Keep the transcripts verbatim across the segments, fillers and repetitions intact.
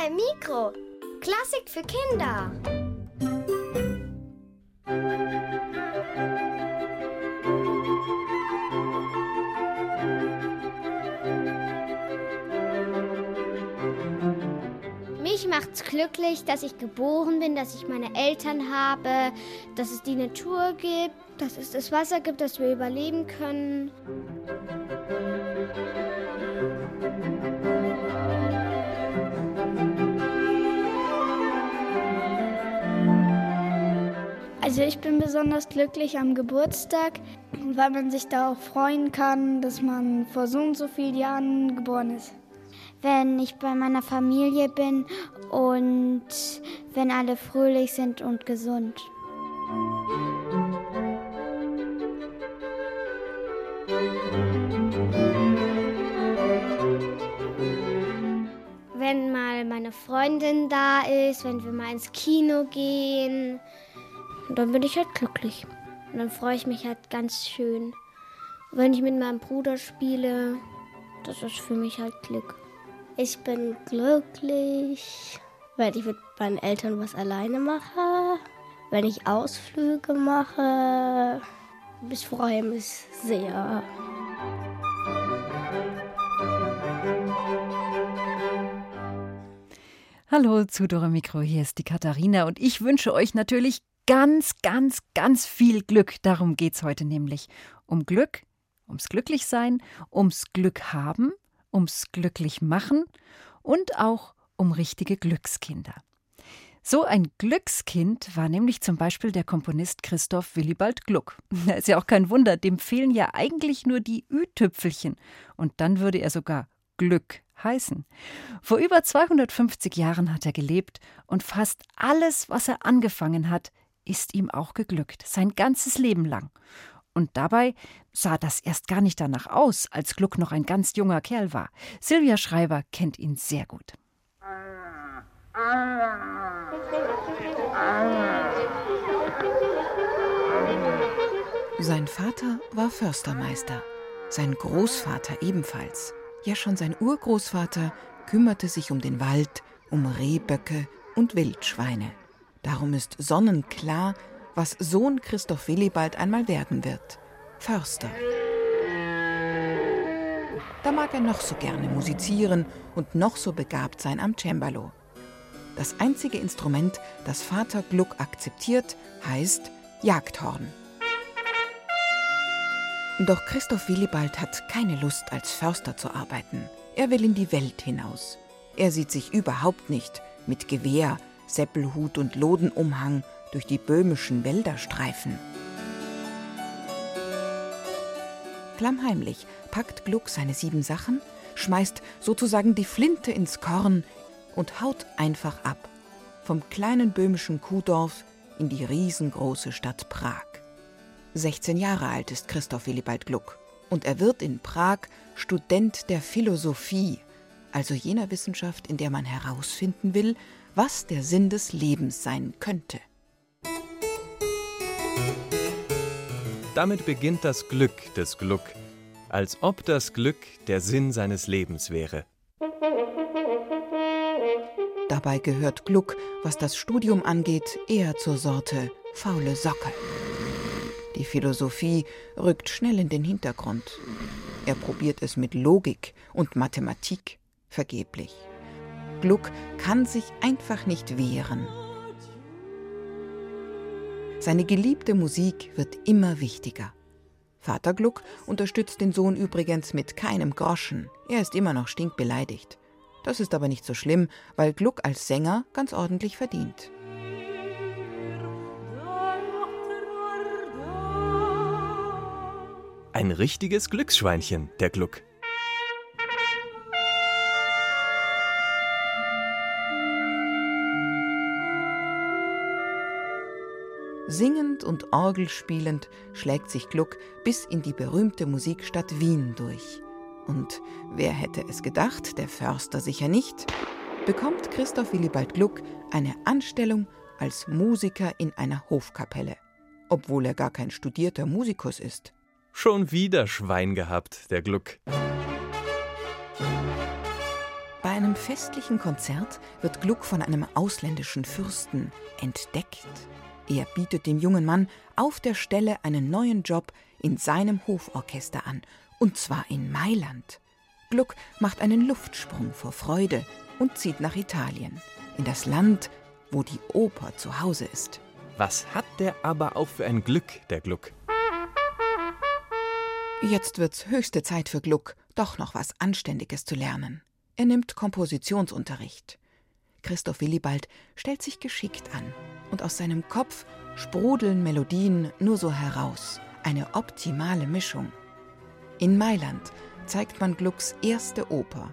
im Mikro. Klassik für Kinder. Mich macht's glücklich, dass ich geboren bin, dass ich meine Eltern habe, dass es die Natur gibt, dass es das Wasser gibt, dass wir überleben können. Also ich bin besonders glücklich am Geburtstag, weil man sich da auch freuen kann, dass man vor so und so vielen Jahren geboren ist. Wenn ich bei meiner Familie bin und wenn alle fröhlich sind und gesund. Wenn mal meine Freundin da ist, wenn wir mal ins Kino gehen, dann bin ich halt glücklich. Und dann freue ich mich halt ganz schön. Und wenn ich mit meinem Bruder spiele, das ist für mich halt Glück. Ich bin glücklich, wenn ich mit meinen Eltern was alleine mache, wenn ich Ausflüge mache. Ich freue mich sehr. Hallo zu Dore Mikro, hier ist die Katharina und ich wünsche euch natürlich ganz, ganz, ganz viel Glück. Darum geht's heute nämlich. Um Glück, ums Glücklichsein, ums Glück haben, ums glücklich machen und auch um richtige Glückskinder. So ein Glückskind war nämlich zum Beispiel der Komponist Christoph Willibald Gluck. Das ist ja auch kein Wunder, dem fehlen ja eigentlich nur die Ü-Tüpfelchen. Und dann würde er sogar Glück heißen. Vor über zweihundertfünfzig Jahren hat er gelebt und fast alles, was er angefangen hat, ist ihm auch geglückt, sein ganzes Leben lang. Und dabei sah das erst gar nicht danach aus, als Gluck noch ein ganz junger Kerl war. Silvia Schreiber kennt ihn sehr gut. Sein Vater war Förstermeister, sein Großvater ebenfalls. Ja, schon sein Urgroßvater kümmerte sich um den Wald, um Rehböcke und Wildschweine. Darum ist sonnenklar, was Sohn Christoph Willibald einmal werden wird: Förster. Da mag er noch so gerne musizieren und noch so begabt sein am Cembalo. Das einzige Instrument, das Vater Gluck akzeptiert, heißt Jagdhorn. Doch Christoph Willibald hat keine Lust, als Förster zu arbeiten. Er will in die Welt hinaus. Er sieht sich überhaupt nicht mit Gewehr, Seppelhut und Lodenumhang durch die böhmischen Wälder streifen. Klammheimlich packt Gluck seine sieben Sachen, schmeißt sozusagen die Flinte ins Korn und haut einfach ab. Vom kleinen böhmischen Kuhdorf in die riesengroße Stadt Prag. sechzehn Jahre alt ist Christoph Willibald Gluck und er wird in Prag Student der Philosophie, also jener Wissenschaft, in der man herausfinden will, was der Sinn des Lebens sein könnte. Damit beginnt das Glück des Gluck, als ob das Glück der Sinn seines Lebens wäre. Dabei gehört Gluck, was das Studium angeht, eher zur Sorte faule Socke. Die Philosophie rückt schnell in den Hintergrund. Er probiert es mit Logik und Mathematik, vergeblich. Gluck kann sich einfach nicht wehren. Seine geliebte Musik wird immer wichtiger. Vater Gluck unterstützt den Sohn übrigens mit keinem Groschen. Er ist immer noch stinkbeleidigt. Das ist aber nicht so schlimm, weil Gluck als Sänger ganz ordentlich verdient. Ein richtiges Glücksschweinchen, der Gluck. Singend und orgelspielend schlägt sich Gluck bis in die berühmte Musikstadt Wien durch. Und wer hätte es gedacht, der Förster sicher nicht, bekommt Christoph Willibald Gluck eine Anstellung als Musiker in einer Hofkapelle, obwohl er gar kein studierter Musikus ist. Schon wieder Schwein gehabt, der Gluck. Bei einem festlichen Konzert wird Gluck von einem ausländischen Fürsten entdeckt. Er bietet dem jungen Mann auf der Stelle einen neuen Job in seinem Hoforchester an, und zwar in Mailand. Gluck macht einen Luftsprung vor Freude und zieht nach Italien, in das Land, wo die Oper zu Hause ist. Was hat der aber auch für ein Glück, der Gluck? Jetzt wird's höchste Zeit für Gluck, doch noch was Anständiges zu lernen. Er nimmt Kompositionsunterricht. Christoph Willibald stellt sich geschickt an und aus seinem Kopf sprudeln Melodien nur so heraus. Eine optimale Mischung. In Mailand zeigt man Glucks erste Oper.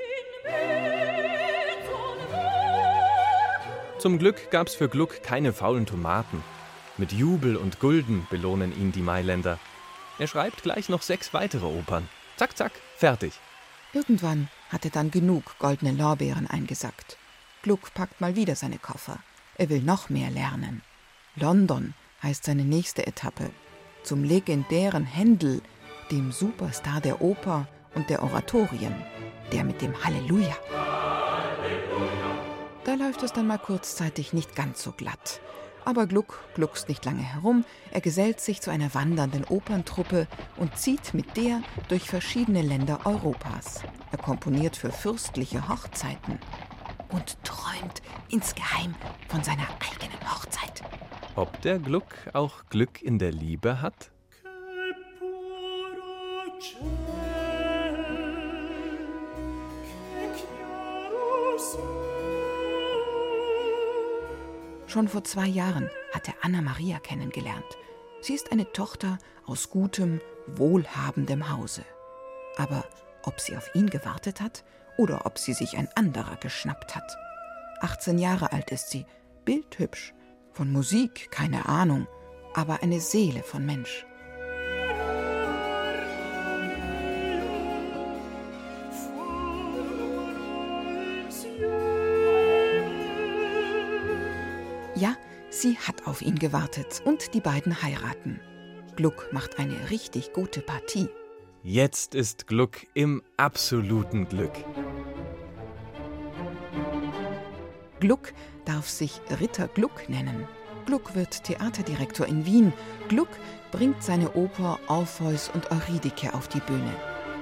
Zum Glück gab's für Gluck keine faulen Tomaten. Mit Jubel und Gulden belohnen ihn die Mailänder. Er schreibt gleich noch sechs weitere Opern. Zack, zack, fertig. Irgendwann hat er dann genug goldene Lorbeeren eingesackt. Gluck packt mal wieder seine Koffer. Er will noch mehr lernen. London heißt seine nächste Etappe. Zum legendären Händel, dem Superstar der Oper und der Oratorien, der mit dem Halleluja. Da läuft es dann mal kurzzeitig nicht ganz so glatt. Aber Gluck gluckst nicht lange herum, er gesellt sich zu einer wandernden Operntruppe und zieht mit der durch verschiedene Länder Europas. Er komponiert für fürstliche Hochzeiten und träumt insgeheim von seiner eigenen Hochzeit. Ob der Gluck auch Glück in der Liebe hat? Schon vor zwei Jahren hat er Anna-Maria kennengelernt. Sie ist eine Tochter aus gutem, wohlhabendem Hause. Aber ob sie auf ihn gewartet hat oder ob sie sich ein anderer geschnappt hat. achtzehn Jahre alt ist sie, bildhübsch, von Musik keine Ahnung, aber eine Seele von Mensch. Ja, sie hat auf ihn gewartet und die beiden heiraten. Gluck macht eine richtig gute Partie. Jetzt ist Gluck im absoluten Glück. Gluck darf sich Ritter Gluck nennen. Gluck wird Theaterdirektor in Wien. Gluck bringt seine Oper Orpheus und Eurydike auf die Bühne.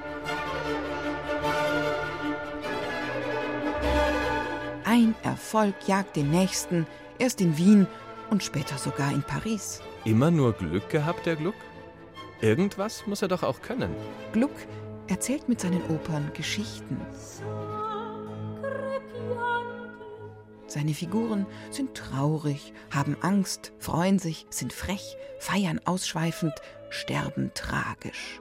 Ein Erfolg jagt den nächsten, erst in Wien und später sogar in Paris. Immer nur Glück gehabt, der Gluck? Irgendwas muss er doch auch können. Gluck erzählt mit seinen Opern Geschichten. Seine Figuren sind traurig, haben Angst, freuen sich, sind frech, feiern ausschweifend, sterben tragisch.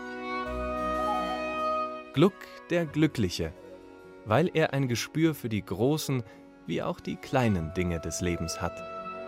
Gluck der Glückliche, weil er ein Gespür für die großen wie auch die kleinen Dinge des Lebens hat.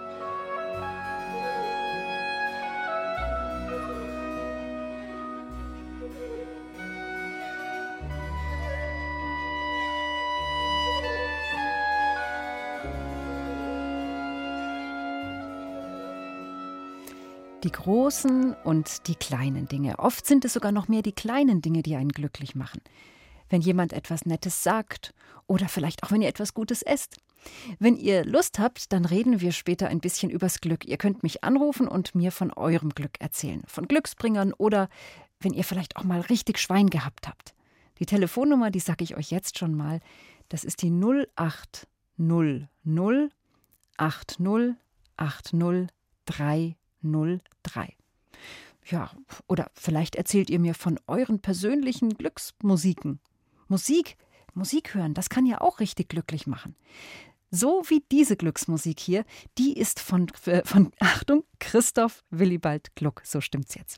Die großen und die kleinen Dinge. Oft sind es sogar noch mehr die kleinen Dinge, die einen glücklich machen. Wenn jemand etwas Nettes sagt oder vielleicht auch, wenn ihr etwas Gutes esst. Wenn ihr Lust habt, dann reden wir später ein bisschen übers Glück. Ihr könnt mich anrufen und mir von eurem Glück erzählen. Von Glücksbringern oder wenn ihr vielleicht auch mal richtig Schwein gehabt habt. Die Telefonnummer, die sage ich euch jetzt schon mal. Das ist die null acht null null acht null acht null drei null drei. Ja, oder vielleicht erzählt ihr mir von euren persönlichen Glücksmusiken. Musik, Musik hören, das kann ja auch richtig glücklich machen. So wie diese Glücksmusik hier, die ist von, von Achtung, Christoph Willibald Gluck. So stimmt's jetzt.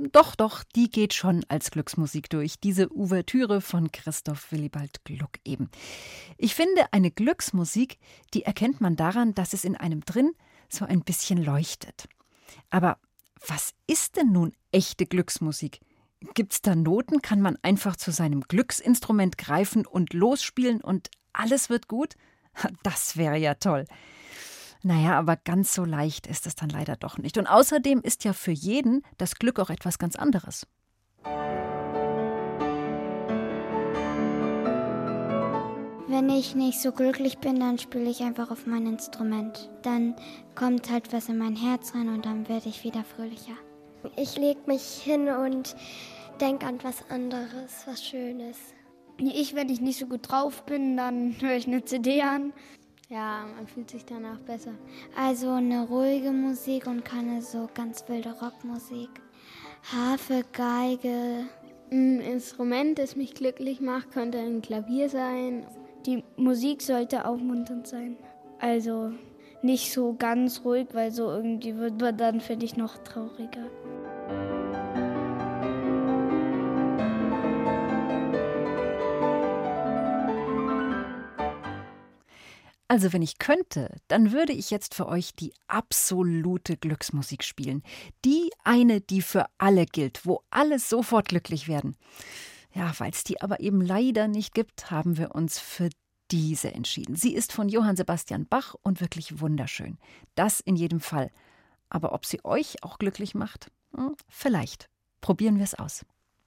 Doch, doch, die geht schon als Glücksmusik durch. Diese Ouvertüre von Christoph Willibald Gluck eben. Ich finde, eine Glücksmusik, die erkennt man daran, dass es in einem drin so ein bisschen leuchtet. Aber was ist denn nun echte Glücksmusik? Gibt's da Noten? Kann man einfach zu seinem Glücksinstrument greifen und losspielen und alles wird gut? Das wäre ja toll. Naja, aber ganz so leicht ist es dann leider doch nicht. Und außerdem ist ja für jeden das Glück auch etwas ganz anderes. Wenn ich nicht so glücklich bin, dann spiele ich einfach auf mein Instrument. Dann kommt halt was in mein Herz rein und dann werde ich wieder fröhlicher. Ich lege mich hin und denke an was anderes, was Schönes. Ich, wenn ich nicht so gut drauf bin, dann höre ich eine C D an. Ja, man fühlt sich danach besser. Also eine ruhige Musik und keine so ganz wilde Rockmusik. Harfe, Geige. Ein Instrument, das mich glücklich macht, könnte ein Klavier sein. Die Musik sollte aufmunternd sein. Also nicht so ganz ruhig, weil so irgendwie wird man dann, finde ich, noch trauriger. Also wenn ich könnte, dann würde ich jetzt für euch die absolute Glücksmusik spielen. Die eine, die für alle gilt, wo alle sofort glücklich werden. Ja, weil es die aber eben leider nicht gibt, haben wir uns für diese entschieden. Sie ist von Johann Sebastian Bach und wirklich wunderschön. Das in jedem Fall. Aber ob sie euch auch glücklich macht? Hm, vielleicht. Probieren wir es aus.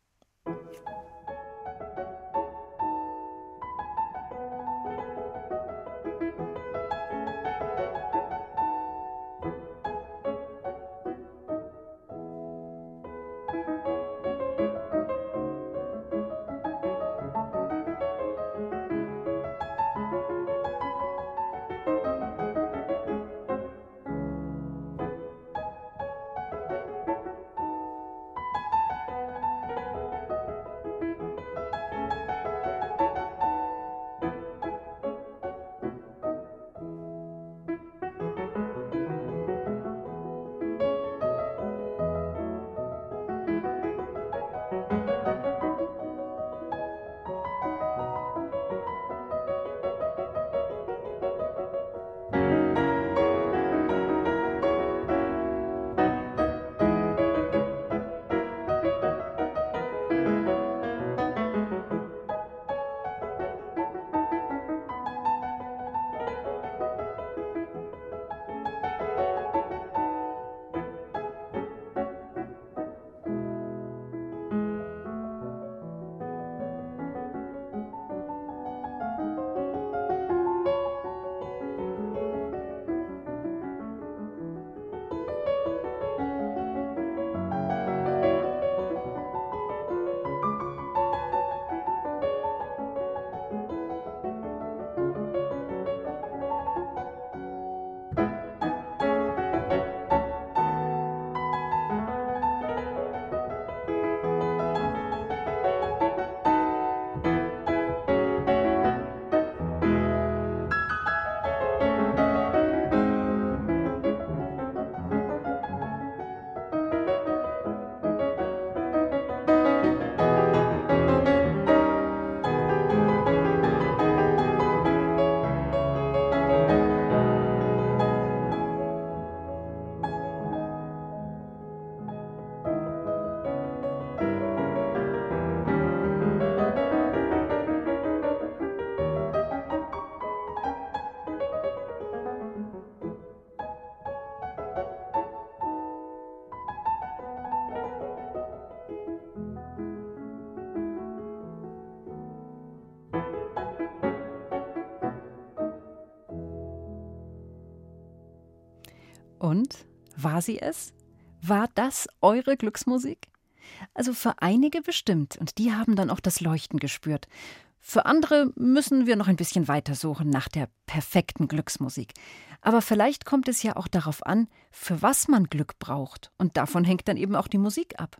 Und? War sie es? War das eure Glücksmusik? Also für einige bestimmt, und die haben dann auch das Leuchten gespürt. Für andere müssen wir noch ein bisschen weiter suchen nach der perfekten Glücksmusik. Aber vielleicht kommt es ja auch darauf an, für was man Glück braucht. Und davon hängt dann eben auch die Musik ab.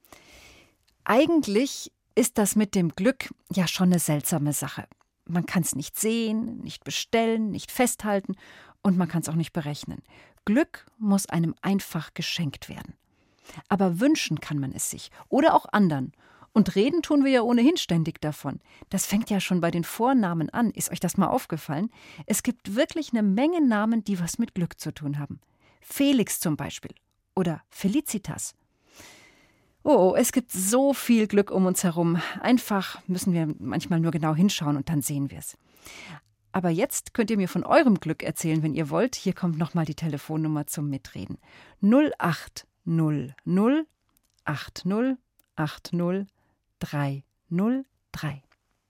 Eigentlich ist das mit dem Glück ja schon eine seltsame Sache. Man kann es nicht sehen, nicht bestellen, nicht festhalten und man kann es auch nicht berechnen. Glück muss einem einfach geschenkt werden. Aber wünschen kann man es sich oder auch anderen. Und reden tun wir ja ohnehin ständig davon. Das fängt ja schon bei den Vornamen an. Ist euch das mal aufgefallen? Es gibt wirklich eine Menge Namen, die was mit Glück zu tun haben. Felix zum Beispiel oder Felicitas. Oh, es gibt so viel Glück um uns herum. Einfach müssen wir manchmal nur genau hinschauen und dann sehen wir es. Aber jetzt könnt ihr mir von eurem Glück erzählen, wenn ihr wollt. Hier kommt nochmal die Telefonnummer zum Mitreden. null acht null null acht null acht null drei null drei.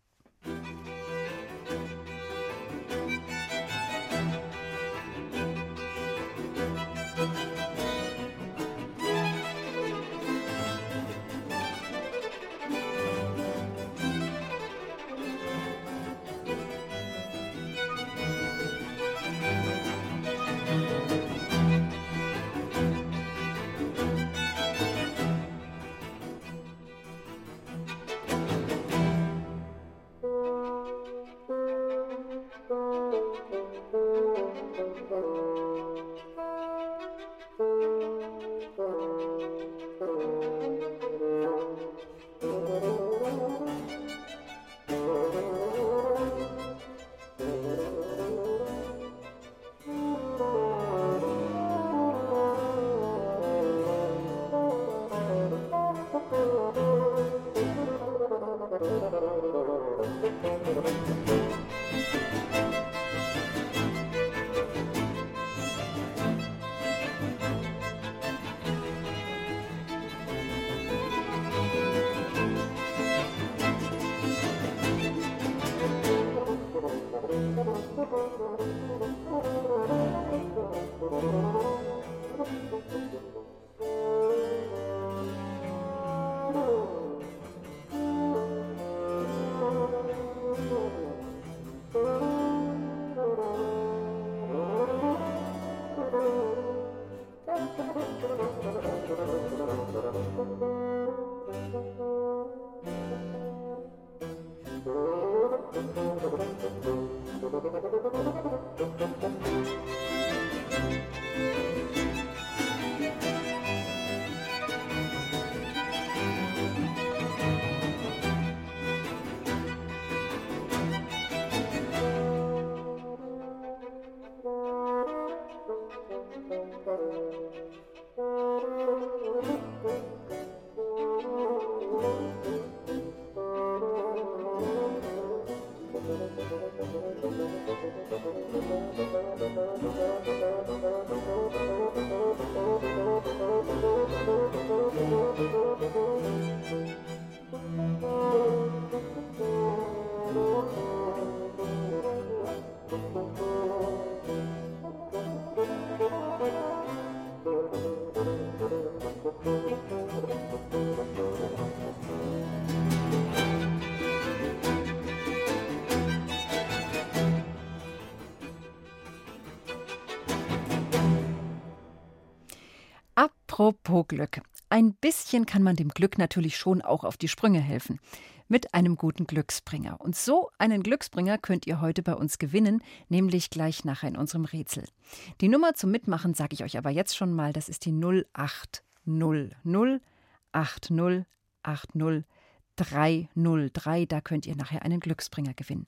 Apropos Glück. Ein bisschen kann man dem Glück natürlich schon auch auf die Sprünge helfen. Mit einem guten Glücksbringer. Und so einen Glücksbringer könnt ihr heute bei uns gewinnen, nämlich gleich nachher in unserem Rätsel. Die Nummer zum Mitmachen sage ich euch aber jetzt schon mal, das ist die null acht null null acht null acht null drei null drei. Da könnt ihr nachher einen Glücksbringer gewinnen.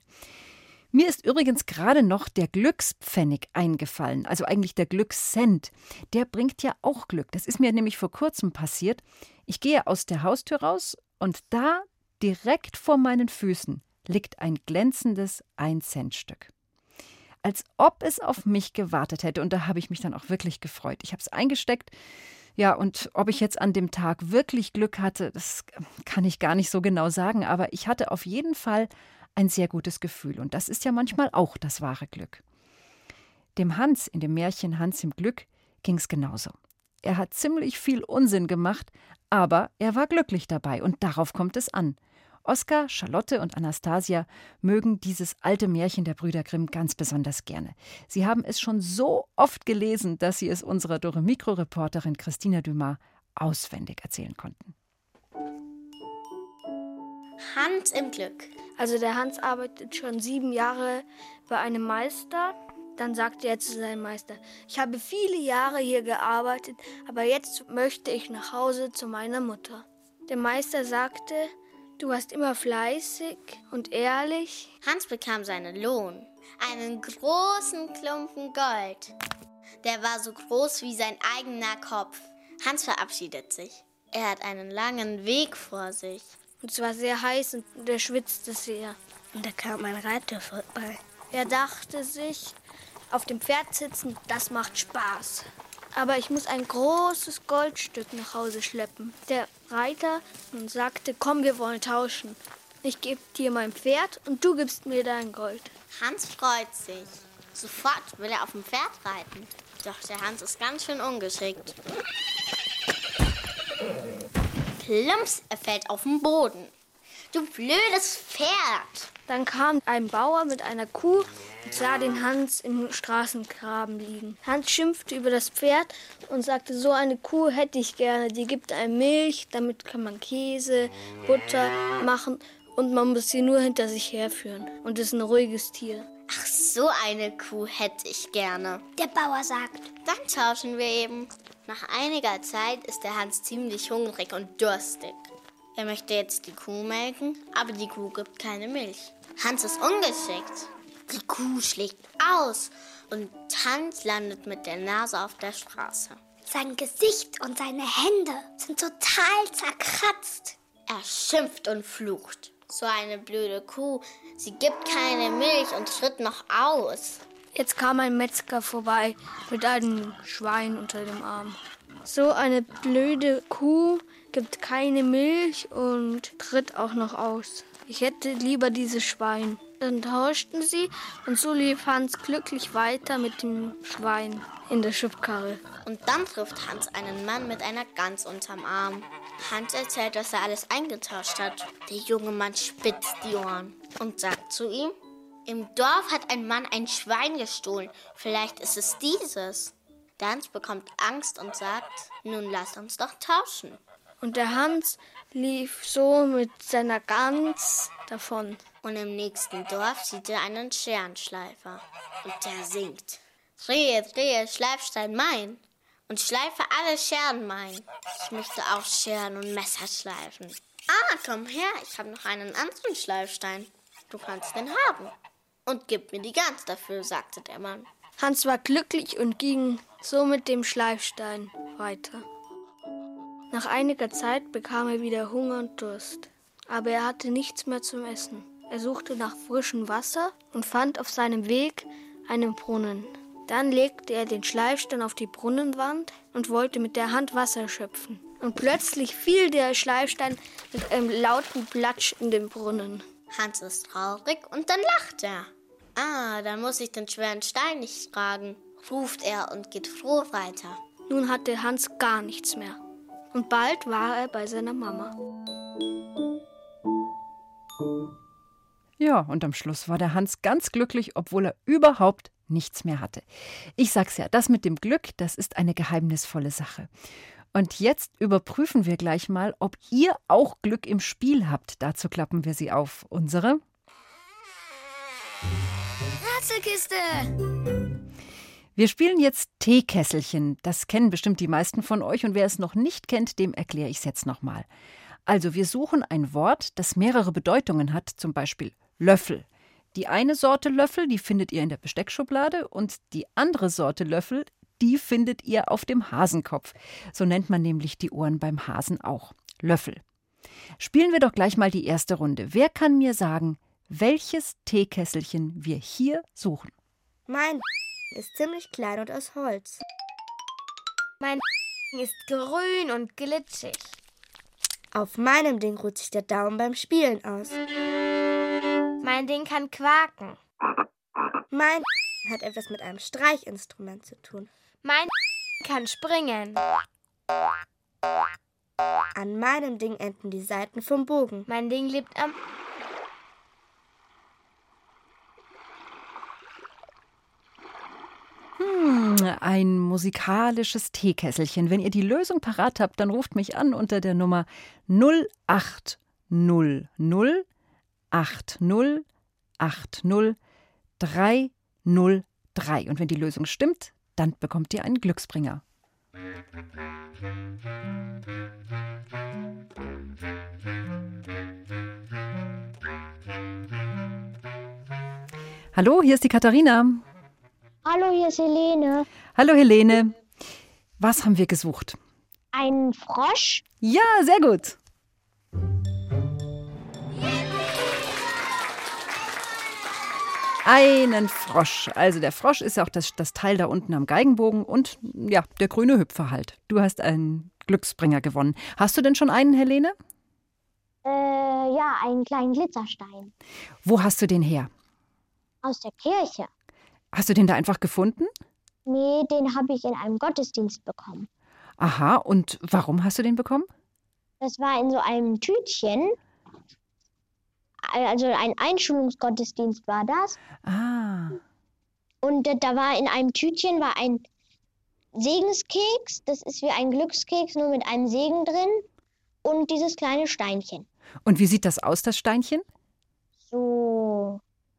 Mir ist übrigens gerade noch der Glückspfennig eingefallen, also eigentlich der Glückscent. Der bringt ja auch Glück. Das ist mir nämlich vor kurzem passiert. Ich gehe aus der Haustür raus und da, direkt vor meinen Füßen, liegt ein glänzendes ein-Cent-Stück. Als ob es auf mich gewartet hätte. Und da habe ich mich dann auch wirklich gefreut. Ich habe es eingesteckt. Ja, und ob ich jetzt an dem Tag wirklich Glück hatte, das kann ich gar nicht so genau sagen. Aber ich hatte auf jeden Fall ein sehr gutes Gefühl. Und das ist ja manchmal auch das wahre Glück. Dem Hans in dem Märchen Hans im Glück ging es genauso. Er hat ziemlich viel Unsinn gemacht, aber er war glücklich dabei und darauf kommt es an. Oskar, Charlotte und Anastasia mögen dieses alte Märchen der Brüder Grimm ganz besonders gerne. Sie haben es schon so oft gelesen, dass sie es unserer Dore-Mikro-Reporterin Christina Dumas auswendig erzählen konnten. Hans im Glück. Also der Hans arbeitet schon sieben Jahre bei einem Meister. Dann sagte er zu seinem Meister: Ich habe viele Jahre hier gearbeitet, aber jetzt möchte ich nach Hause zu meiner Mutter. Der Meister sagte: Du warst immer fleißig und ehrlich. Hans bekam seinen Lohn, einen großen Klumpen Gold. Der war so groß wie sein eigener Kopf. Hans verabschiedet sich. Er hat einen langen Weg vor sich. Und es war sehr heiß und er schwitzte sehr. Und da kam ein Reiter vorbei. Er dachte sich, auf dem Pferd sitzen, das macht Spaß. Aber ich muss ein großes Goldstück nach Hause schleppen. Der Reiter sagte: Komm, wir wollen tauschen. Ich gebe dir mein Pferd und du gibst mir dein Gold. Hans freut sich. Sofort will er auf dem Pferd reiten. Doch der Hans ist ganz schön ungeschickt. Plumps, er fällt auf den Boden. Du blödes Pferd! Dann kam ein Bauer mit einer Kuh und sah den Hans im Straßengraben liegen. Hans schimpfte über das Pferd und sagte: So eine Kuh hätte ich gerne. Die gibt einem Milch, damit kann man Käse, Butter machen und man muss sie nur hinter sich herführen. Und ist ein ruhiges Tier. Ach, so eine Kuh hätte ich gerne. Der Bauer sagt: Dann tauschen wir eben. Nach einiger Zeit ist der Hans ziemlich hungrig und durstig. Er möchte jetzt die Kuh melken, aber die Kuh gibt keine Milch. Hans ist ungeschickt. Die Kuh schlägt aus und Hans landet mit der Nase auf der Straße. Sein Gesicht und seine Hände sind total zerkratzt. Er schimpft und flucht. So eine blöde Kuh, sie gibt keine Milch und tritt noch aus. Jetzt kam ein Metzger vorbei mit einem Schwein unter dem Arm. So eine blöde Kuh gibt keine Milch und tritt auch noch aus. Ich hätte lieber dieses Schwein. Dann tauschten sie und so lief Hans glücklich weiter mit dem Schwein in der Schubkarre. Und dann trifft Hans einen Mann mit einer Gans unterm Arm. Hans erzählt, dass er alles eingetauscht hat. Der junge Mann spitzt die Ohren und sagt zu ihm: Im Dorf hat ein Mann ein Schwein gestohlen. Vielleicht ist es dieses. Der Hans bekommt Angst und sagt: Nun lass uns doch tauschen. Und der Hans lief so mit seiner Gans davon. Und im nächsten Dorf sieht er einen Scherenschleifer. Und der singt: Drehe, drehe, Schleifstein mein. Und schleife alle Scheren mein. Ich möchte auch Scheren und Messer schleifen. Ah, komm her, ich habe noch einen anderen Schleifstein. Du kannst den haben. Und gib mir die Gans dafür, sagte der Mann. Hans war glücklich und ging so mit dem Schleifstein weiter. Nach einiger Zeit bekam er wieder Hunger und Durst. Aber er hatte nichts mehr zum Essen. Er suchte nach frischem Wasser und fand auf seinem Weg einen Brunnen. Dann legte er den Schleifstein auf die Brunnenwand und wollte mit der Hand Wasser schöpfen. Und plötzlich fiel der Schleifstein mit einem lauten Platsch in den Brunnen. Hans ist traurig und dann lacht er. Ah, dann muss ich den schweren Stein nicht tragen, ruft er und geht froh weiter. Nun hatte Hans gar nichts mehr. Und bald war er bei seiner Mama. Ja, und am Schluss war der Hans ganz glücklich, obwohl er überhaupt nichts mehr hatte. Ich sag's ja, das mit dem Glück, das ist eine geheimnisvolle Sache. Und jetzt überprüfen wir gleich mal, ob ihr auch Glück im Spiel habt. Dazu klappen wir sie auf. Unsere Rätselkiste! Wir spielen jetzt Teekesselchen. Das kennen bestimmt die meisten von euch. Und wer es noch nicht kennt, dem erkläre ich es jetzt nochmal. Also wir suchen ein Wort, das mehrere Bedeutungen hat, zum Beispiel Löffel. Die eine Sorte Löffel, die findet ihr in der Besteckschublade und die andere Sorte Löffel, die findet ihr auf dem Hasenkopf. So nennt man nämlich die Ohren beim Hasen auch. Löffel. Spielen wir doch gleich mal die erste Runde. Wer kann mir sagen, welches Teekesselchen wir hier suchen? Mein ist ziemlich klein und aus Holz. Mein ist grün und glitschig. Auf meinem Ding ruht sich der Daumen beim Spielen aus. Mein Ding kann quaken. Mein hat etwas mit einem Streichinstrument zu tun. Mein kann springen. An meinem Ding enden die Seiten vom Bogen. Mein Ding lebt am... Hm, ein musikalisches Teekesselchen. Wenn ihr die Lösung parat habt, dann ruft mich an unter der Nummer null acht null null acht null acht null drei null drei. Und wenn die Lösung stimmt, dann bekommt ihr einen Glücksbringer. Hallo, hier ist die Katharina. Hallo, hier ist Helene. Hallo Helene. Was haben wir gesucht? Ein Frosch? Ja, sehr gut. Einen Frosch. Also der Frosch ist ja auch das, das Teil da unten am Geigenbogen und ja, der grüne Hüpfer halt. Du hast einen Glücksbringer gewonnen. Hast du denn schon einen, Helene? Äh, ja, einen kleinen Glitzerstein. Wo hast du den her? Aus der Kirche. Hast du den da einfach gefunden? Nee, den habe ich in einem Gottesdienst bekommen. Aha, und warum hast du den bekommen? Das war in so einem Tütchen. Also ein Einschulungsgottesdienst war das. Ah. Und äh, da war in einem Tütchen war ein Segenskeks. Das ist wie ein Glückskeks, nur mit einem Segen drin. Und dieses kleine Steinchen. Und wie sieht das aus, das Steinchen? So.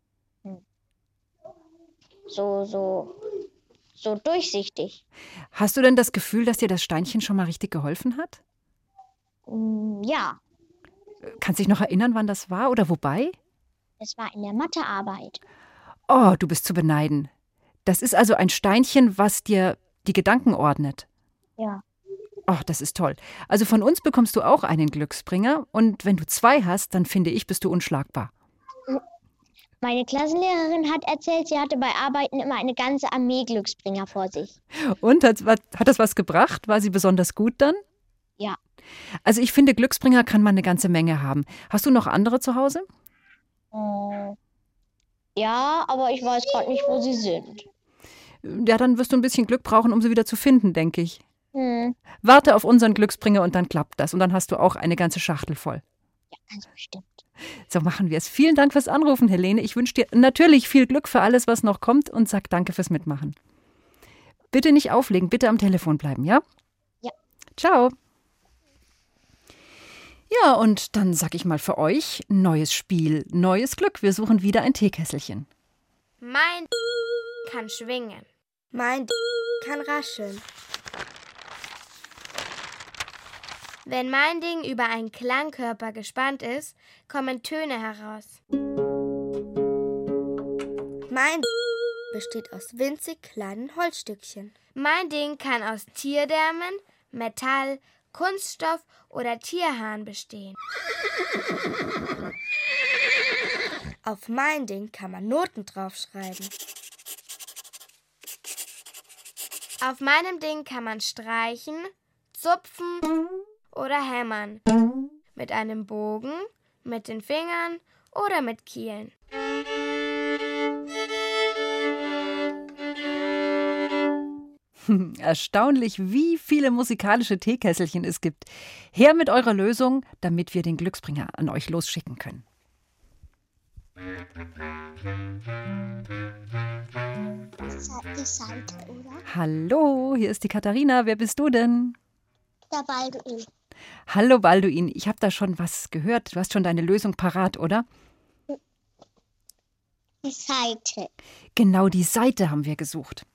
So, so. So durchsichtig. Hast du denn das Gefühl, dass dir das Steinchen schon mal richtig geholfen hat? Ja. Kannst du dich noch erinnern, wann das war oder wobei? Es war in der Mathearbeit. Oh, du bist zu beneiden. Das ist also ein Steinchen, was dir die Gedanken ordnet. Ja. Oh, das ist toll. Also von uns bekommst du auch einen Glücksbringer. Und wenn du zwei hast, dann finde ich, bist du unschlagbar. Meine Klassenlehrerin hat erzählt, sie hatte bei Arbeiten immer eine ganze Armee Glücksbringer vor sich. Und hat, hat das was gebracht? War sie besonders gut dann? Ja. Also ich finde, Glücksbringer kann man eine ganze Menge haben. Hast du noch andere zu Hause? Äh, ja, aber ich weiß gerade nicht, wo sie sind. Ja, dann wirst du ein bisschen Glück brauchen, um sie wieder zu finden, denke ich. Hm. Warte auf unseren Glücksbringer und dann klappt das. Und dann hast du auch eine ganze Schachtel voll. Ja, ganz bestimmt. So machen wir es. Vielen Dank fürs Anrufen, Helene. Ich wünsche dir natürlich viel Glück für alles, was noch kommt und sag danke fürs Mitmachen. Bitte nicht auflegen, bitte am Telefon bleiben, ja? Ja. Ciao. Ja, und dann sag ich mal für euch, neues Spiel, neues Glück. Wir suchen wieder ein Teekesselchen. Mein kann schwingen. Mein kann rascheln. Wenn mein Ding über einen Klangkörper gespannt ist, kommen Töne heraus. Mein besteht aus winzig kleinen Holzstückchen. Mein Ding kann aus Tierdärmen, Metall, Kunststoff oder Tierhaaren bestehen. Auf mein Ding kann man Noten draufschreiben. Auf meinem Ding kann man streichen, zupfen oder hämmern. Mit einem Bogen, mit den Fingern oder mit Kielen. Erstaunlich, wie viele musikalische Teekesselchen es gibt. Her mit eurer Lösung, damit wir den Glücksbringer an euch losschicken können. Die Seite, oder? Hallo, hier ist die Katharina. Wer bist du denn? Der Balduin. Hallo Balduin, ich habe da schon was gehört. Du hast schon deine Lösung parat, oder? Die Seite. Genau, die Seite haben wir gesucht.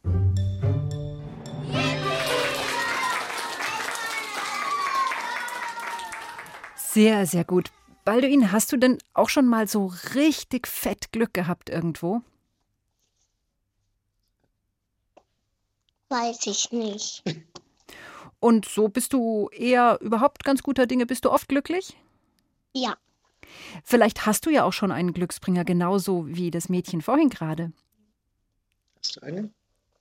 Sehr, sehr gut. Balduin, hast du denn auch schon mal so richtig fett Glück gehabt irgendwo? Weiß ich nicht. Und so bist du eher überhaupt ganz guter Dinge? Bist du oft glücklich? Ja. Vielleicht hast du ja auch schon einen Glücksbringer, genauso wie das Mädchen vorhin gerade. Hast du einen?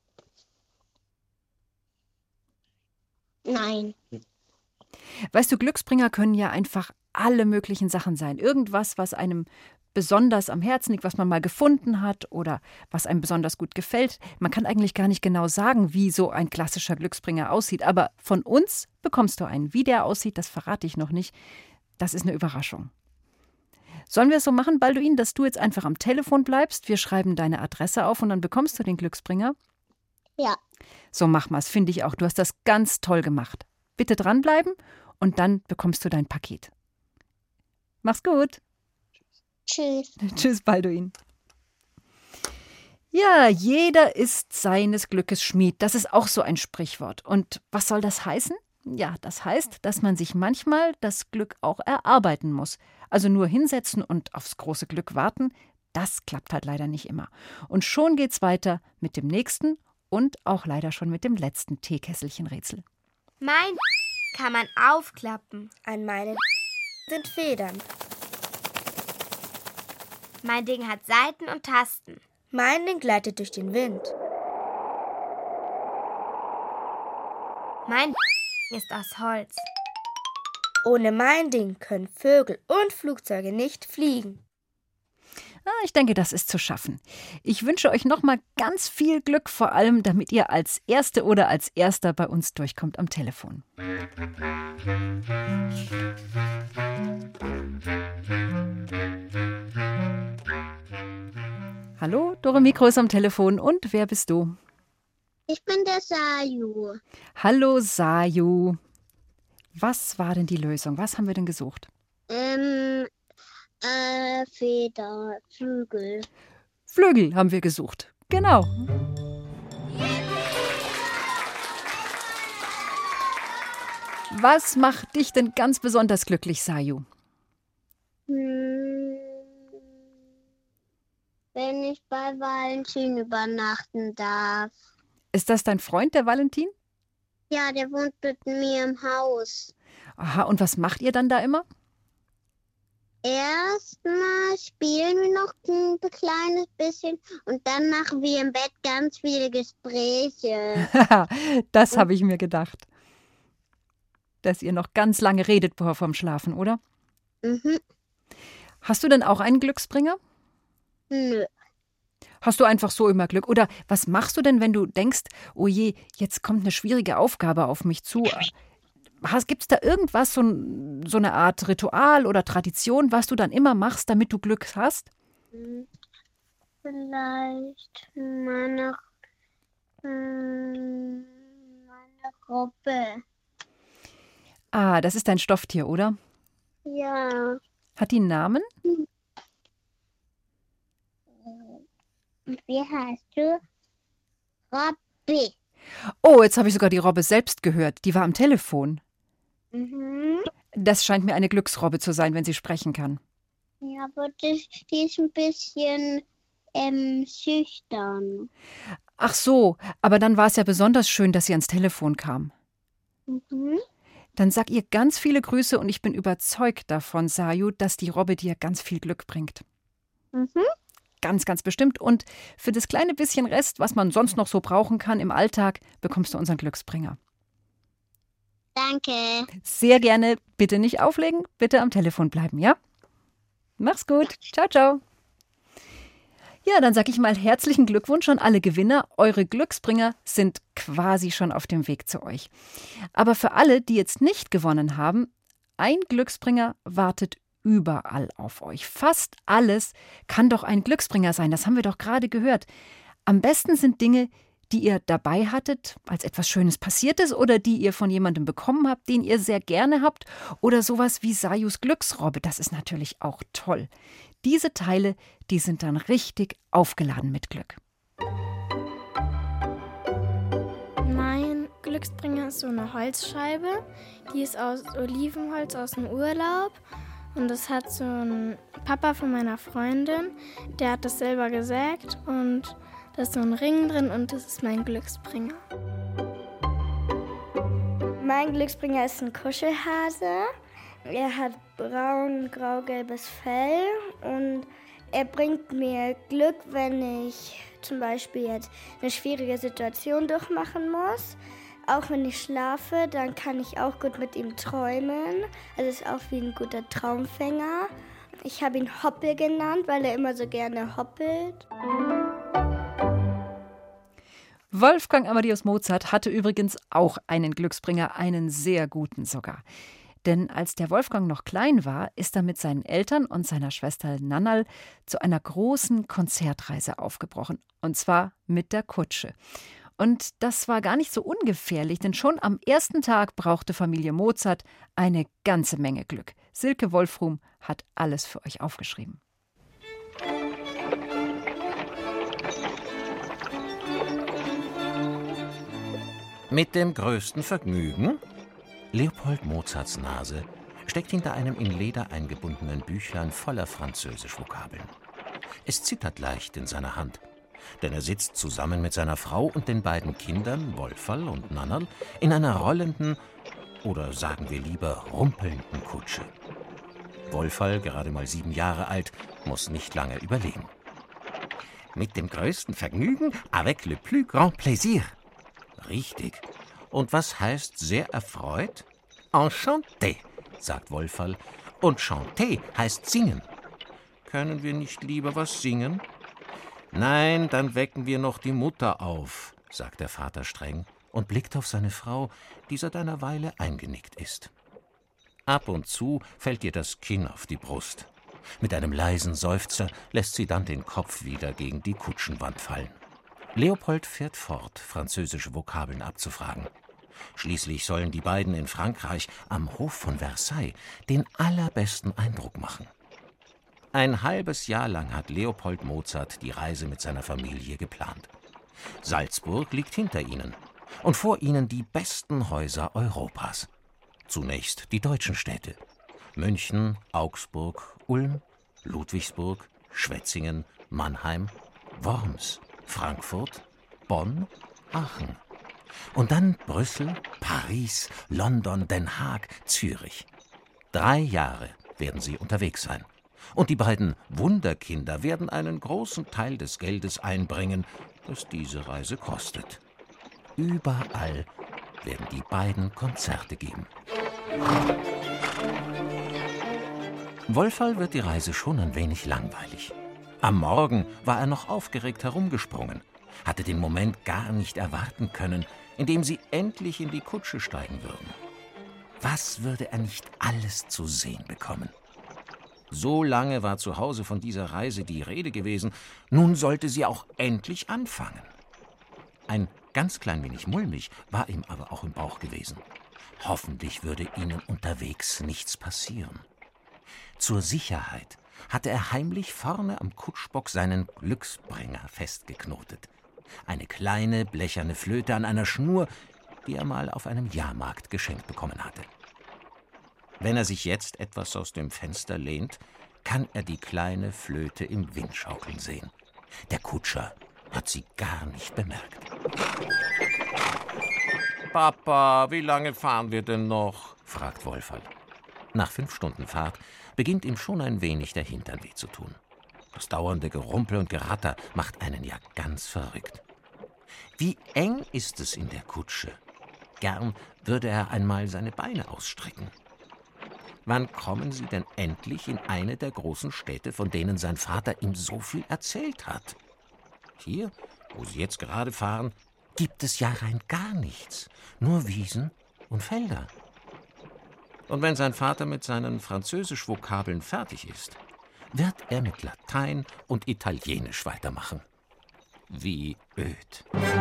Nein. Weißt du, Glücksbringer können ja einfach alle möglichen Sachen sein. Irgendwas, was einem besonders am Herzen liegt, was man mal gefunden hat oder was einem besonders gut gefällt. Man kann eigentlich gar nicht genau sagen, wie so ein klassischer Glücksbringer aussieht. Aber von uns bekommst du einen. Wie der aussieht, das verrate ich noch nicht. Das ist eine Überraschung. Sollen wir es so machen, Balduin, dass du jetzt einfach am Telefon bleibst? Wir schreiben deine Adresse auf und dann bekommst du den Glücksbringer? Ja. So mach mal's, finde ich auch. Du hast das ganz toll gemacht. Bitte dranbleiben und dann bekommst du dein Paket. Mach's gut. Tschüss. Tschüss, Balduin. Ja, jeder ist seines Glückes Schmied. Das ist auch so ein Sprichwort. Und was soll das heißen? Ja, das heißt, dass man sich manchmal das Glück auch erarbeiten muss. Also nur hinsetzen und aufs große Glück warten, das klappt halt leider nicht immer. Und schon geht's weiter mit dem nächsten und auch leider schon mit dem letzten Teekesselchen-Rätsel. Mein kann man aufklappen. An meinen sind Federn. Mein Ding hat Saiten und Tasten. Mein Ding gleitet durch den Wind. Mein ist aus Holz. Ohne mein Ding können Vögel und Flugzeuge nicht fliegen. Ah, ich denke, das ist zu schaffen. Ich wünsche euch nochmal ganz viel Glück, vor allem damit ihr als Erste oder als Erster bei uns durchkommt am Telefon. Hallo, Dore Mikro ist am Telefon. Und wer bist du? Ich bin der Saju. Hallo, Saju. Was war denn die Lösung? Was haben wir denn gesucht? Ähm, äh, Feder, Flügel. Flügel haben wir gesucht. Genau. Was macht dich denn ganz besonders glücklich, Saju? Hm, wenn ich bei Valentin übernachten darf. Ist das dein Freund, der Valentin? Ja, der wohnt mit mir im Haus. Aha, und was macht ihr dann da immer? Erstmal spielen wir noch ein kleines bisschen und dann machen wir im Bett ganz viele Gespräche. Das habe ich mir gedacht. Dass ihr noch ganz lange redet bevor vorm Schlafen, oder? Mhm. Hast du denn auch einen Glücksbringer? Nö. Hast du einfach so immer Glück? Oder was machst du denn, wenn du denkst, oh je, jetzt kommt eine schwierige Aufgabe auf mich zu? Gibt es da irgendwas, so, so eine Art Ritual oder Tradition, was du dann immer machst, damit du Glück hast? Vielleicht meine, meine Robbe. Ah, das ist dein Stofftier, oder? Ja. Hat die einen Namen? Wie heißt du? Robby. Oh, jetzt habe ich sogar die Robbe selbst gehört. Die war am Telefon. Mhm. Das scheint mir eine Glücksrobbe zu sein, wenn sie sprechen kann. Ja, aber die, die ist ein bisschen ähm, schüchtern. Ach so, aber dann war es ja besonders schön, dass sie ans Telefon kam. Mhm. Dann sag ihr ganz viele Grüße und ich bin überzeugt davon, Saju, dass die Robbe dir ganz viel Glück bringt. Mhm. Ganz, ganz bestimmt. Und für das kleine bisschen Rest, was man sonst noch so brauchen kann im Alltag, bekommst du unseren Glücksbringer. Danke. Sehr gerne. Bitte nicht auflegen, bitte am Telefon bleiben, ja? Mach's gut. Ciao, ciao. Ja, dann sag ich mal herzlichen Glückwunsch an alle Gewinner. Eure Glücksbringer sind quasi schon auf dem Weg zu euch. Aber für alle, die jetzt nicht gewonnen haben, ein Glücksbringer wartet überall auf euch. Fast alles kann doch ein Glücksbringer sein. Das haben wir doch gerade gehört. Am besten sind Dinge, die ihr dabei hattet, als etwas Schönes passiert ist oder die ihr von jemandem bekommen habt, den ihr sehr gerne habt oder sowas wie Sajus Glücksrobbe. Das ist natürlich auch toll. Diese Teile, die sind dann richtig aufgeladen mit Glück. Mein Glücksbringer ist so eine Holzscheibe. Die ist aus Olivenholz aus dem Urlaub. Und das hat so ein Papa von meiner Freundin, der hat das selber gesägt und da ist so ein Ring drin und das ist mein Glücksbringer. Mein Glücksbringer ist ein Kuschelhase. Er hat braun, grau-gelbes Fell und er bringt mir Glück, wenn ich zum Beispiel jetzt eine schwierige Situation durchmachen muss. Auch wenn ich schlafe, dann kann ich auch gut mit ihm träumen. Also ist auch wie ein guter Traumfänger. Ich habe ihn Hoppel genannt, weil er immer so gerne hoppelt. Wolfgang Amadeus Mozart hatte übrigens auch einen Glücksbringer, einen sehr guten sogar. Denn als der Wolfgang noch klein war, ist er mit seinen Eltern und seiner Schwester Nannal zu einer großen Konzertreise aufgebrochen. Und zwar mit der Kutsche. Und das war gar nicht so ungefährlich, denn schon am ersten Tag brauchte Familie Mozart eine ganze Menge Glück. Silke Wolfrum hat alles für euch aufgeschrieben. Mit dem größten Vergnügen? Leopold Mozarts Nase steckt hinter einem in Leder eingebundenen Büchlein voller Französisch-Vokabeln. Es zittert leicht in seiner Hand, denn er sitzt zusammen mit seiner Frau und den beiden Kindern, Wolferl und Nannerl, in einer rollenden, oder sagen wir lieber rumpelnden Kutsche. Wolferl, gerade mal sieben Jahre alt, muss nicht lange überlegen. Mit dem größten Vergnügen, avec le plus grand plaisir. Richtig. Und was heißt sehr erfreut? Enchanté, sagt Wolferl. Und chanter heißt singen. Können wir nicht lieber was singen? Nein, dann wecken wir noch die Mutter auf, sagt der Vater streng und blickt auf seine Frau, die seit einer Weile eingenickt ist. Ab und zu fällt ihr das Kinn auf die Brust. Mit einem leisen Seufzer lässt sie dann den Kopf wieder gegen die Kutschenwand fallen. Leopold fährt fort, französische Vokabeln abzufragen. Schließlich sollen die beiden in Frankreich am Hof von Versailles den allerbesten Eindruck machen. Ein halbes Jahr lang hat Leopold Mozart die Reise mit seiner Familie geplant. Salzburg liegt hinter ihnen und vor ihnen die besten Häuser Europas. Zunächst die deutschen Städte: München, Augsburg, Ulm, Ludwigsburg, Schwetzingen, Mannheim, Worms, Frankfurt, Bonn, Aachen. Und dann Brüssel, Paris, London, Den Haag, Zürich. Drei Jahre werden sie unterwegs sein. Und die beiden Wunderkinder werden einen großen Teil des Geldes einbringen, das diese Reise kostet. Überall werden die beiden Konzerte geben. Wolferl wird die Reise schon ein wenig langweilig. Am Morgen war er noch aufgeregt herumgesprungen, hatte den Moment gar nicht erwarten können, in dem sie endlich in die Kutsche steigen würden. Was würde er nicht alles zu sehen bekommen? So lange war zu Hause von dieser Reise die Rede gewesen, nun sollte sie auch endlich anfangen. Ein ganz klein wenig mulmig war ihm aber auch im Bauch gewesen. Hoffentlich würde ihnen unterwegs nichts passieren. Zur Sicherheit hatte er heimlich vorne am Kutschbock seinen Glücksbringer festgeknotet. Eine kleine blecherne Flöte an einer Schnur, die er mal auf einem Jahrmarkt geschenkt bekommen hatte. Wenn er sich jetzt etwas aus dem Fenster lehnt, kann er die kleine Flöte im Wind schaukeln sehen. Der Kutscher hat sie gar nicht bemerkt. »Papa, wie lange fahren wir denn noch?« fragt Wolferl. Nach fünf Stunden Fahrt beginnt ihm schon ein wenig der Hintern weh zu tun. Das dauernde Gerumpel und Geratter macht einen ja ganz verrückt. Wie eng ist es in der Kutsche? Gern würde er einmal seine Beine ausstrecken. Wann kommen sie denn endlich in eine der großen Städte, von denen sein Vater ihm so viel erzählt hat? Hier, wo sie jetzt gerade fahren, gibt es ja rein gar nichts, nur Wiesen und Felder. Und wenn sein Vater mit seinen Französisch-Vokabeln fertig ist, wird er mit Latein und Italienisch weitermachen. Wie öd.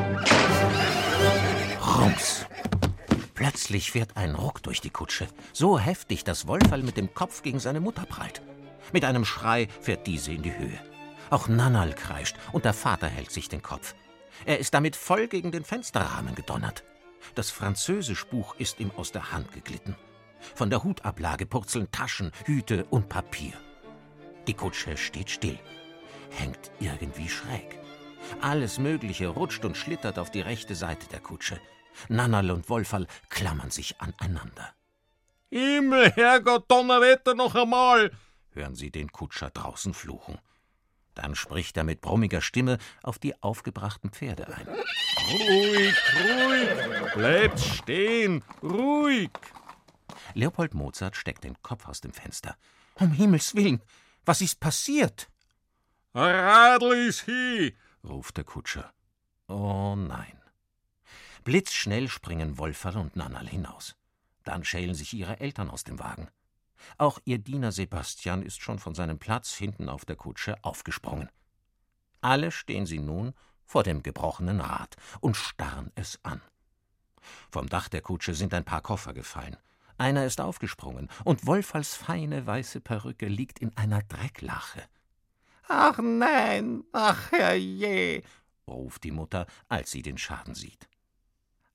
Rums! Plötzlich fährt ein Ruck durch die Kutsche, so heftig, dass Wolferl mit dem Kopf gegen seine Mutter prallt. Mit einem Schrei fährt diese in die Höhe. Auch Nannerl kreischt und der Vater hält sich den Kopf. Er ist damit voll gegen den Fensterrahmen gedonnert. Das Französischbuch ist ihm aus der Hand geglitten. Von der Hutablage purzeln Taschen, Hüte und Papier. Die Kutsche steht still, hängt irgendwie schräg. Alles Mögliche rutscht und schlittert auf die rechte Seite der Kutsche. Nannerl und Wolferl klammern sich aneinander. »Himmel, Herrgott, Donnerwetter, noch einmal!« hören sie den Kutscher draußen fluchen. Dann spricht er mit brummiger Stimme auf die aufgebrachten Pferde ein. »Ruhig, ruhig, bleibt stehen, ruhig!« Leopold Mozart steckt den Kopf aus dem Fenster. »Um Himmels Willen, was ist passiert?« »Radl ist hi«, ruft der Kutscher. Oh nein. Blitzschnell springen Wolferl und Nannerl hinaus. Dann schälen sich ihre Eltern aus dem Wagen. Auch ihr Diener Sebastian ist schon von seinem Platz hinten auf der Kutsche aufgesprungen. Alle stehen sie nun vor dem gebrochenen Rad und starren es an. Vom Dach der Kutsche sind ein paar Koffer gefallen. Einer ist aufgesprungen und Wolferls feine weiße Perücke liegt in einer Drecklache. »Ach nein, ach herrje«, ruft die Mutter, als sie den Schaden sieht.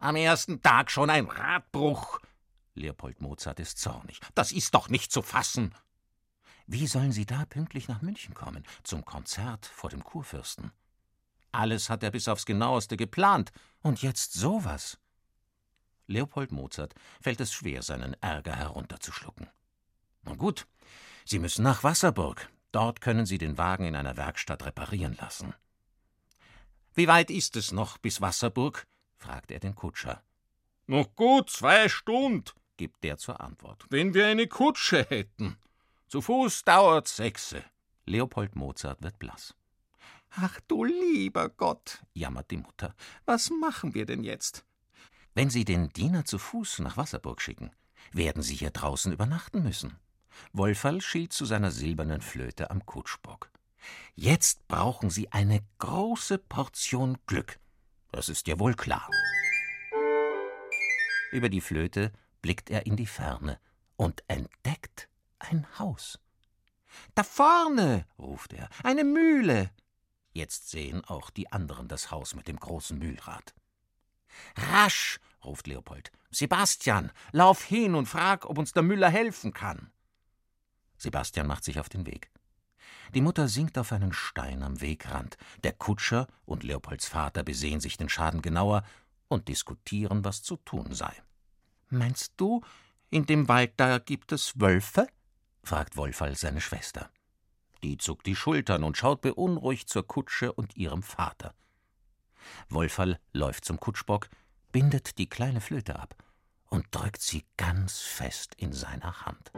Am ersten Tag schon ein Radbruch. Leopold Mozart ist zornig. Das ist doch nicht zu fassen. Wie sollen Sie da pünktlich nach München kommen, zum Konzert vor dem Kurfürsten? Alles hat er bis aufs Genaueste geplant. Und jetzt sowas. Leopold Mozart fällt es schwer, seinen Ärger herunterzuschlucken. Na gut, Sie müssen nach Wasserburg. Dort können Sie den Wagen in einer Werkstatt reparieren lassen. »Wie weit ist es noch bis Wasserburg?« fragt er den Kutscher. »Noch gut zwei Stunden«, gibt der zur Antwort. »Wenn wir eine Kutsche hätten. Zu Fuß dauert's sechse.« Leopold Mozart wird blass. »Ach du lieber Gott«, jammert die Mutter, »was machen wir denn jetzt?« »Wenn Sie den Diener zu Fuß nach Wasserburg schicken, werden Sie hier draußen übernachten müssen.« Wolferl schielt zu seiner silbernen Flöte am Kutschbock. »Jetzt brauchen Sie eine große Portion Glück. Das ist ja wohl klar.« Über die Flöte blickt er in die Ferne und entdeckt ein Haus. »Da vorne«, ruft er, »eine Mühle.« Jetzt sehen auch die anderen das Haus mit dem großen Mühlrad. »Rasch«, ruft Leopold, »Sebastian, lauf hin und frag, ob uns der Müller helfen kann.« Sebastian macht sich auf den Weg. Die Mutter sinkt auf einen Stein am Wegrand. Der Kutscher und Leopolds Vater besehen sich den Schaden genauer und diskutieren, was zu tun sei. »Meinst du, in dem Wald da gibt es Wölfe?« fragt Wolferl seine Schwester. Die zuckt die Schultern und schaut beunruhigt zur Kutsche und ihrem Vater. Wolferl läuft zum Kutschbock, bindet die kleine Flöte ab und drückt sie ganz fest in seiner Hand.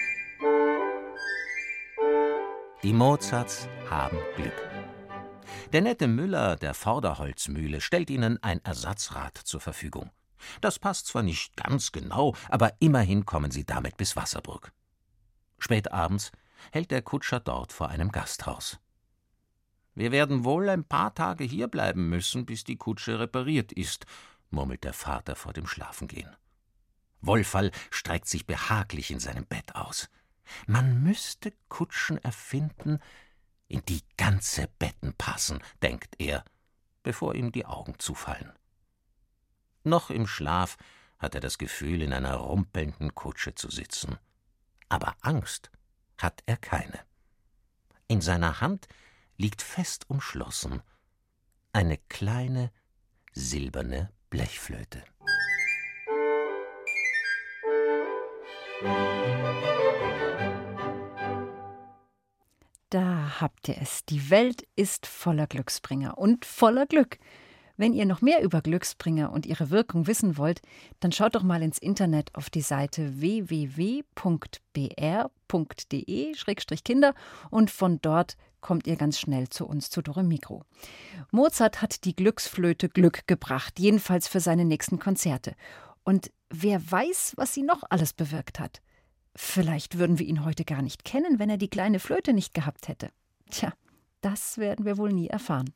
Die Mozarts haben Glück. Der nette Müller der Vorderholzmühle stellt ihnen ein Ersatzrad zur Verfügung. Das passt zwar nicht ganz genau, aber immerhin kommen sie damit bis Wasserburg. Spät abends hält der Kutscher dort vor einem Gasthaus. »Wir werden wohl ein paar Tage hierbleiben müssen, bis die Kutsche repariert ist«, murmelt der Vater vor dem Schlafengehen. Wolferl streckt sich behaglich in seinem Bett aus. Man müsste Kutschen erfinden, in die ganze Betten passen, denkt er, bevor ihm die Augen zufallen. Noch im Schlaf hat er das Gefühl, in einer rumpelnden Kutsche zu sitzen. Aber Angst hat er keine. In seiner Hand liegt fest umschlossen eine kleine silberne Blechflöte. Da habt ihr es. Die Welt ist voller Glücksbringer und voller Glück. Wenn ihr noch mehr über Glücksbringer und ihre Wirkung wissen wollt, dann schaut doch mal ins Internet auf die Seite w w w punkt b r punkt d e Schrägstrich Kinder und von dort kommt ihr ganz schnell zu uns, zu Dore Mikro. Mozart hat die Glücksflöte Glück gebracht, jedenfalls für seine nächsten Konzerte. Und wer weiß, was sie noch alles bewirkt hat. Vielleicht würden wir ihn heute gar nicht kennen, wenn er die kleine Flöte nicht gehabt hätte. Tja, das werden wir wohl nie erfahren.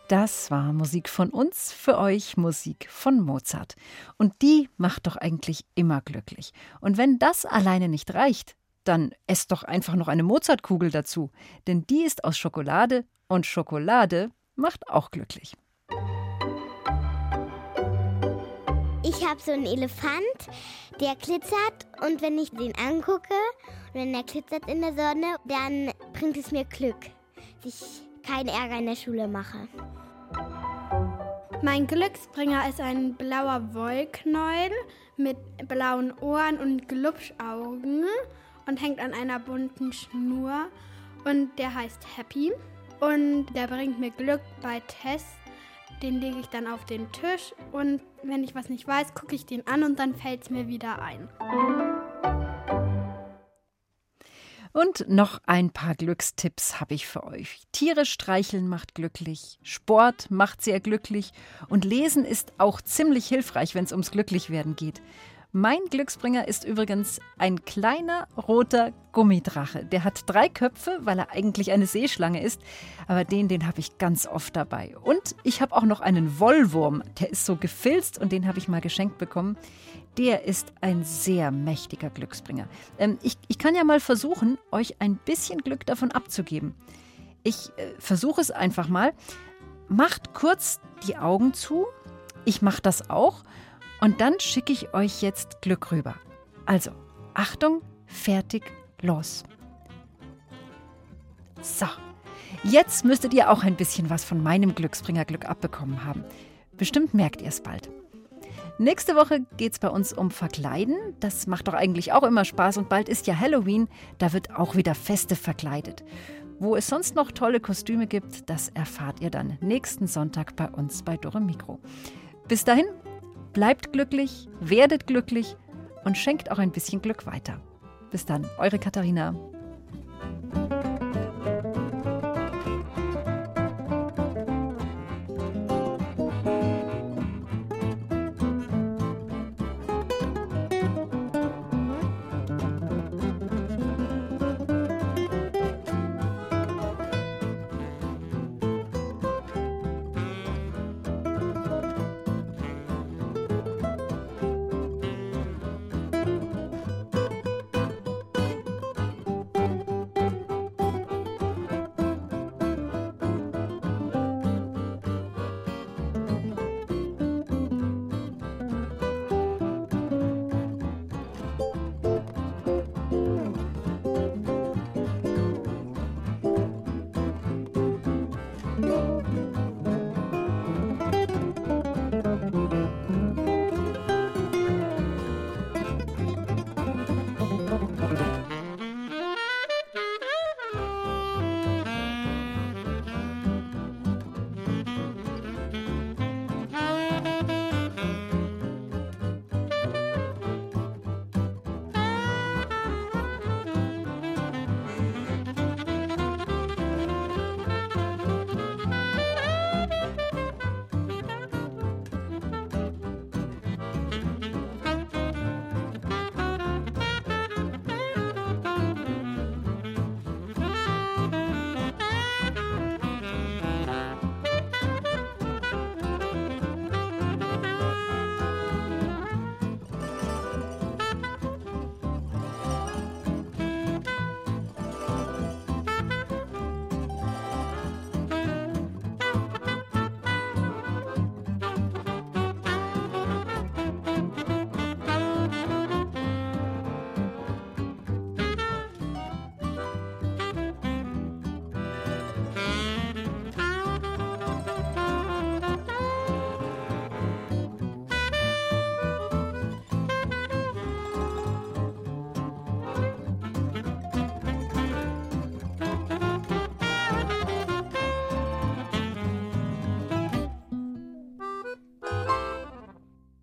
Das war Musik von uns, für euch Musik von Mozart. Und die macht doch eigentlich immer glücklich. Und wenn das alleine nicht reicht, dann esst doch einfach noch eine Mozartkugel dazu. Denn die ist aus Schokolade und Schokolade macht auch glücklich. Ich habe so einen Elefant, der glitzert und wenn ich den angucke, wenn er glitzert in der Sonne, dann bringt es mir Glück, dass ich keinen Ärger in der Schule mache. Mein Glücksbringer ist ein blauer Wollknäuel mit blauen Ohren und Glubschaugen und hängt an einer bunten Schnur und der heißt Happy und der bringt mir Glück bei Tests. Den lege ich dann auf den Tisch und wenn ich was nicht weiß, gucke ich den an und dann fällt es mir wieder ein. Und noch ein paar Glückstipps habe ich für euch. Tiere streicheln macht glücklich, Sport macht sehr glücklich und Lesen ist auch ziemlich hilfreich, wenn es ums Glücklichwerden geht. Mein Glücksbringer ist übrigens ein kleiner roter Gummidrache. Der hat drei Köpfe, weil er eigentlich eine Seeschlange ist. Aber den, den habe ich ganz oft dabei. Und ich habe auch noch einen Wollwurm. Der ist so gefilzt und den habe ich mal geschenkt bekommen. Der ist ein sehr mächtiger Glücksbringer. Ähm, ich, ich kann ja mal versuchen, euch ein bisschen Glück davon abzugeben. Ich äh, versuche es einfach mal. Macht kurz die Augen zu. Ich mache das auch. Und dann schicke ich euch jetzt Glück rüber. Also, Achtung, fertig, los. So, jetzt müsstet ihr auch ein bisschen was von meinem Glücksbringer-Glück abbekommen haben. Bestimmt merkt ihr es bald. Nächste Woche geht es bei uns um Verkleiden. Das macht doch eigentlich auch immer Spaß. Und bald ist ja Halloween, da wird auch wieder Feste verkleidet. Wo es sonst noch tolle Kostüme gibt, das erfahrt ihr dann nächsten Sonntag bei uns bei Dore Mikro. Bis dahin, bleibt glücklich, werdet glücklich und schenkt auch ein bisschen Glück weiter. Bis dann, eure Katharina.